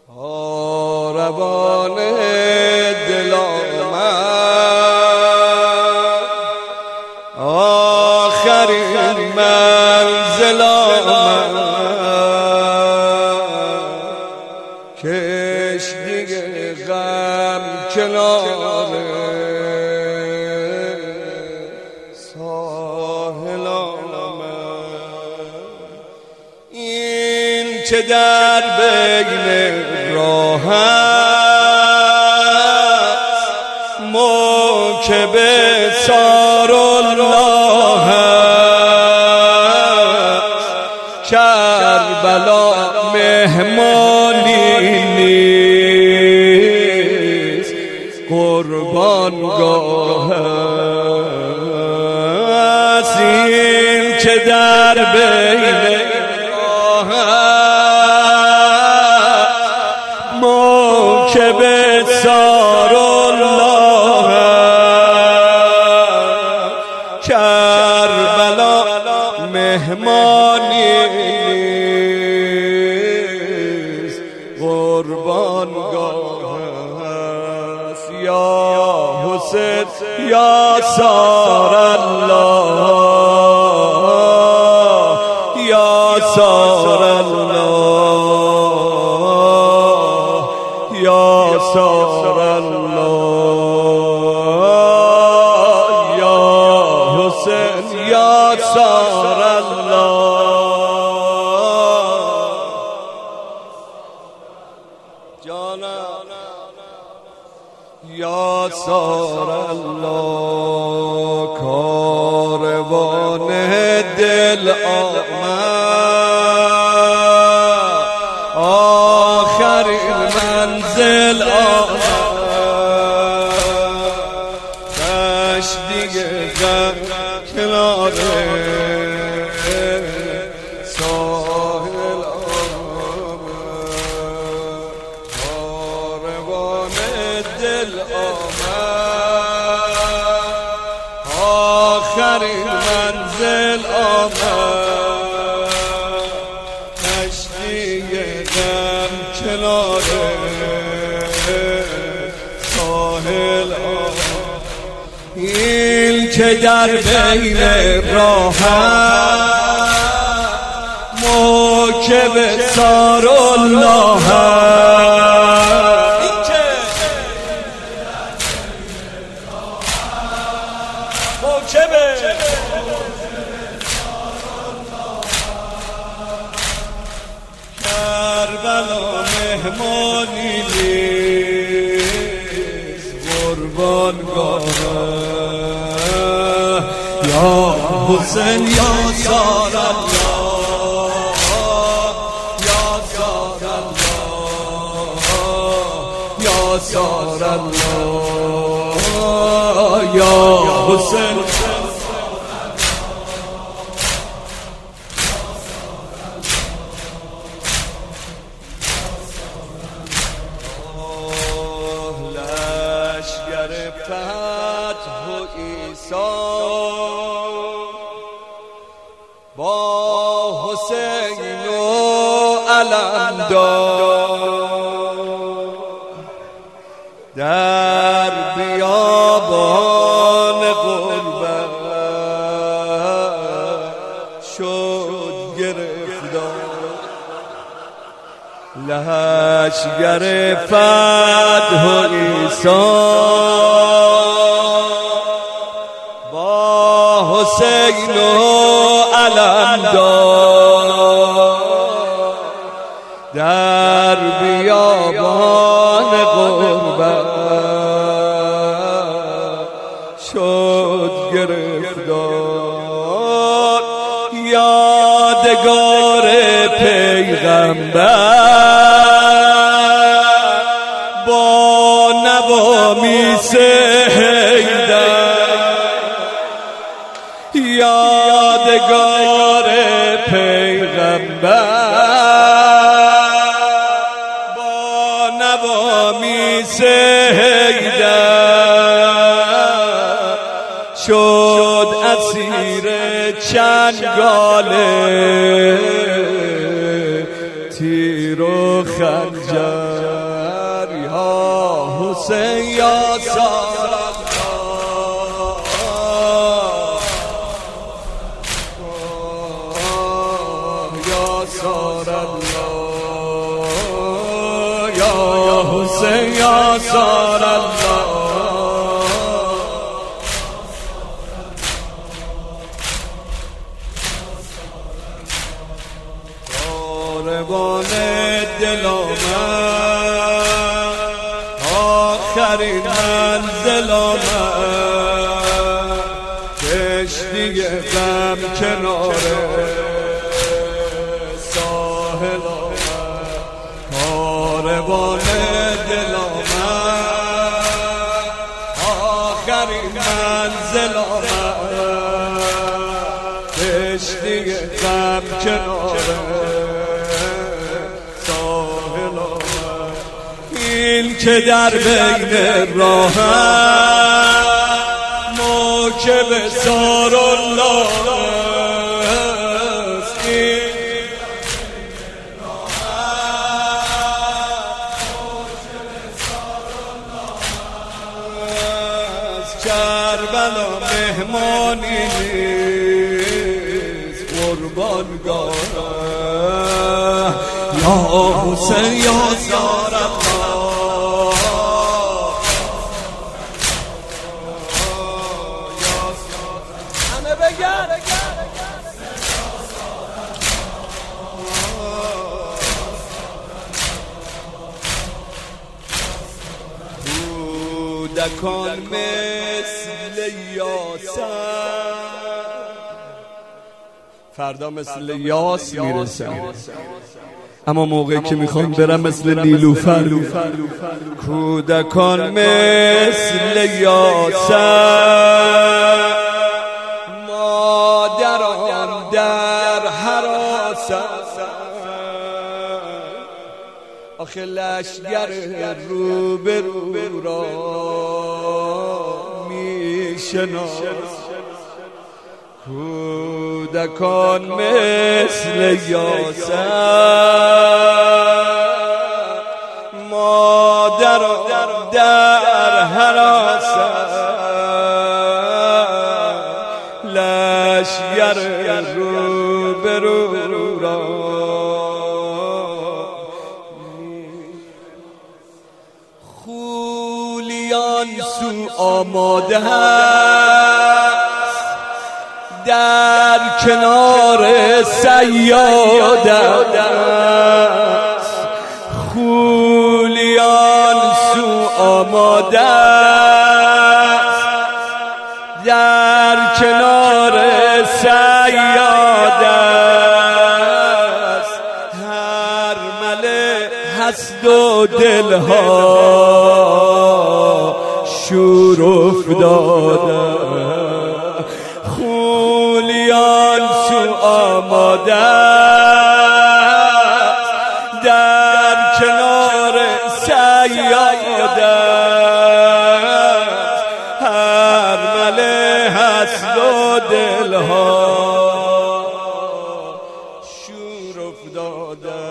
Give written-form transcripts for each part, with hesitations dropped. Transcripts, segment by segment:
روان دل آمد آخرین منزل آمد، کشتی غم کنار ساحل آمد. این چه در بین راه است موکب سار الله است، کربلا مهمانی نیست قربانگاه است. این که در بین راه موکب سار الله کربلا مهمانی نیست قربانگاه است. یا حسین یا سار الله، یا سار الله، یا سار الله، یا حسین یا سار الله. جانم یا سار الله، کاروان دل آمد آخرین منزل آمد، کشتی غم کنار ساحل آمد، کاروان دل آمد آخرین منزل آمد، کشتی غم کنار ساحل آمد. این که در بین راه موکب سار الله، این که موکب کربلا مهمانی نیست قربانگاه. یا حسین یا سار الله، یا سار الله، یا سار الله، یا حسین لشگر فتح و ایثار با حسین و علمدار، در بیابان غربت شد گرفتار. لشگر فتح و ایثار با حسین و علمدار، در بیابان غربت شد گرفتار. یادگار پیغمبر با نوامیس حیدر، یادگار پیغمبر با نوامیس حیدر شد اسیر چنگال تیر و خنجر. جر یا حسین یا سار الله یا سار الله یا حسین یا سار الله کاروان دل آمد آخرین منزل آمد کشتی غم کنار ساحل آمد کاروان دل آمد آخرین منزل آمد کشتی غم کنار این که در بین راه موکب سار الله است این کربلا مهمانی نیست قربانگاه یا حسین یا سار الله همه بگن کودکان مثل یاسر فردا مثل یاس میرسن اما موقعی که میخوام برم مثل نیلوفر کودکان مثل یاسر مادران در حراست آخه لشگر رو به رو را میشناس کودکان مثل یاسر مادران در حراست لشگر رو به رو را خولیان سو آماده در کنار سیاده است خولیان سو آماده است در کنار سیاده است هر مله هست و دلها شور افتاده خولیان سو آماده در کنار سیاده هر مله هست و دلها شور افتاده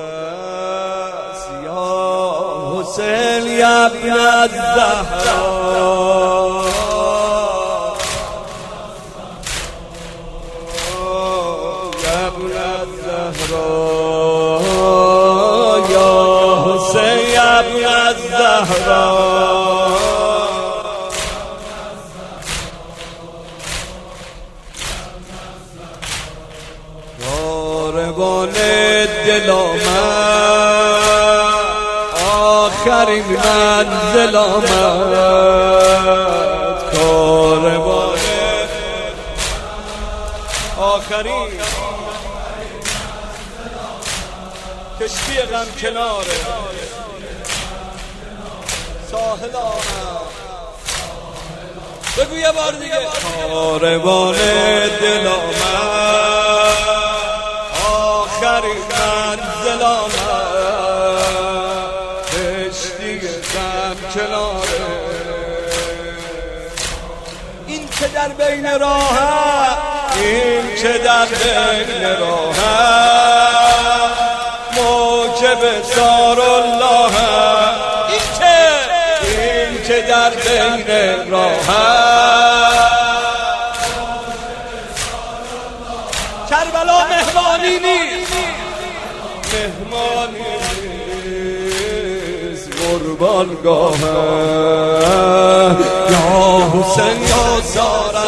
یا حسین یا ابن الزهرا یا حسین ابن الزهرا کاروان دل آمد آخرین منزل آمد کاروان آخرین کشتی غم کنار ساحل آمد بگو یه بار دیگه کاروان دل آمد آخرین منزل آمد کشتی غم کنار این که در بین راه این که در بین راه موکب سار الله در بین راه کربلا مهمانی نیست، مهمانی نیست، قربانگاه یا حسین یا زارا